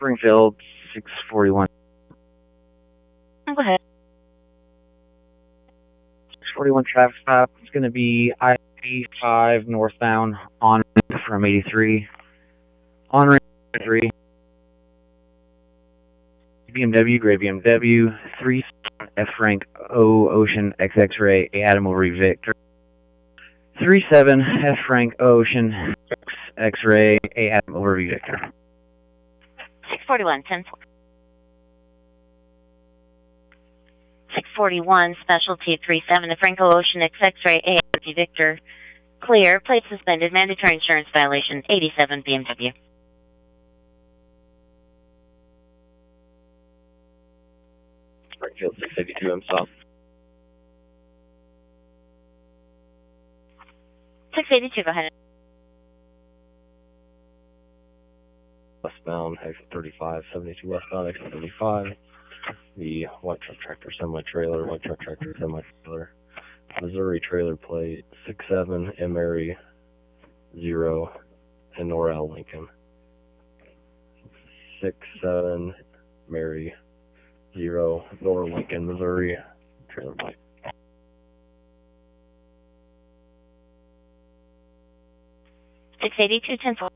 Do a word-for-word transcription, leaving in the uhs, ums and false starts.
Springfield, six forty-one. Go ahead. six forty-one traffic stop. It's going to be I eighty-five northbound on from eighty-three. On ramp three. B M W, gray B M W, three F Frank O Ocean X X-ray A Adam over Victor. three seven F Frank Ocean X X-ray A Adam over Victor. six forty-one, ten four. six forty-one, specialty three seven, Franco Ocean X X-ray A M Victor. Clear, plate suspended, mandatory insurance violation, eighty-seven B M W. Springfield six eighty-two, I'm stop. six eighty-two, go ahead. Westbound, exit thirty-five, seventy-two westbound, exit thirty-five. The white truck tractor semi-trailer, white truck tractor semi-trailer. Missouri trailer plate six seven M Mary zero and Norell Lincoln. six seven Mary zero Norell Lincoln, Missouri trailer plate. six eighty-two, ten four.